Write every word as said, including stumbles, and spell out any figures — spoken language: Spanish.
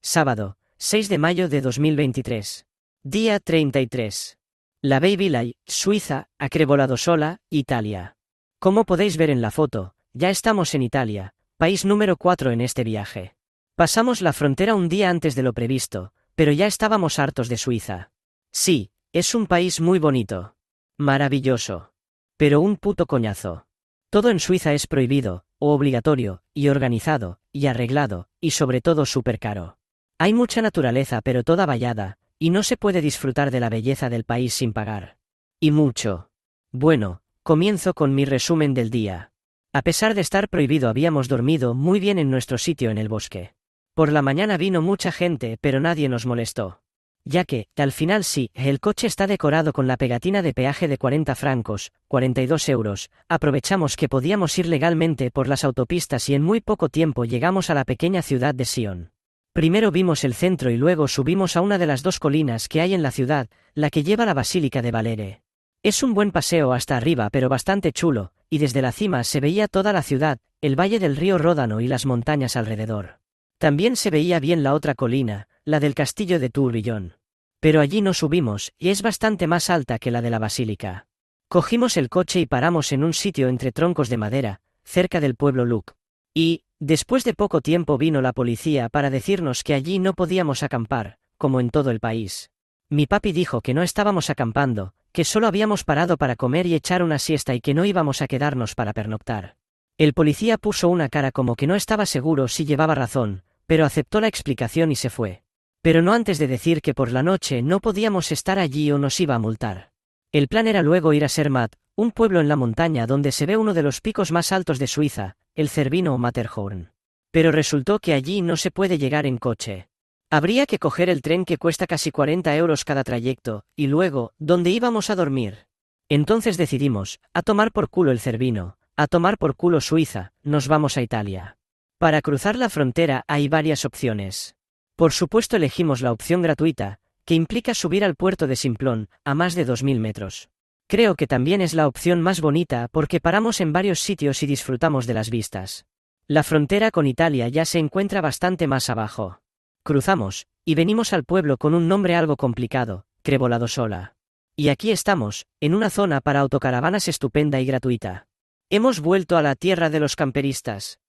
Sábado, seis de mayo de dos mil veintitrés. Día treinta y tres. La Bay Village, Suiza, Acrevolado-Sola, Italia. Como podéis ver en la foto, ya estamos en Italia, país número cuatro en este viaje. Pasamos la frontera un día antes de lo previsto, pero ya estábamos hartos de Suiza. Sí, es un país muy bonito. Maravilloso. Pero un puto coñazo. Todo en Suiza es prohibido, o obligatorio, y organizado, y arreglado, y sobre todo súper caro. Hay mucha naturaleza pero toda vallada, y no se puede disfrutar de la belleza del país sin pagar. Y mucho. Bueno, comienzo con mi resumen del día. A pesar de estar prohibido habíamos dormido muy bien en nuestro sitio en el bosque. Por la mañana vino mucha gente pero nadie nos molestó. Ya que, al final sí, el coche está decorado con la pegatina de peaje de cuarenta francos, cuarenta y dos euros, aprovechamos que podíamos ir legalmente por las autopistas y en muy poco tiempo llegamos a la pequeña ciudad de Sion. Primero vimos el centro y luego subimos a una de las dos colinas que hay en la ciudad, la que lleva a la Basílica de Valere. Es un buen paseo hasta arriba pero bastante chulo, y desde la cima se veía toda la ciudad, el valle del río Ródano y las montañas alrededor. También se veía bien la otra colina, la del castillo de Tourbillon. Pero allí no subimos, y es bastante más alta que la de la basílica. Cogimos el coche y paramos en un sitio entre troncos de madera, cerca del pueblo Luc. Y, después de poco tiempo vino la policía para decirnos que allí no podíamos acampar, como en todo el país. Mi papi dijo que no estábamos acampando, que solo habíamos parado para comer y echar una siesta y que no íbamos a quedarnos para pernoctar. El policía puso una cara como que no estaba seguro si llevaba razón, pero aceptó la explicación y se fue. Pero no antes de decir que por la noche no podíamos estar allí o nos iba a multar. El plan era luego ir a Zermatt, un pueblo en la montaña donde se ve uno de los picos más altos de Suiza, el Cervino o Matterhorn. Pero resultó que allí no se puede llegar en coche. Habría que coger el tren que cuesta casi cuarenta euros cada trayecto, y luego, ¿dónde íbamos a dormir? Entonces decidimos, a tomar por culo el Cervino, a tomar por culo Suiza, nos vamos a Italia. Para cruzar la frontera hay varias opciones. Por supuesto elegimos la opción gratuita, que implica subir al puerto de Simplon, a más de dos mil metros. Creo que también es la opción más bonita porque paramos en varios sitios y disfrutamos de las vistas. La frontera con Italia ya se encuentra bastante más abajo. Cruzamos, y venimos al pueblo con un nombre algo complicado, Acrevolado-Sola. Y aquí estamos, en una zona para autocaravanas estupenda y gratuita. Hemos vuelto a la tierra de los camperistas.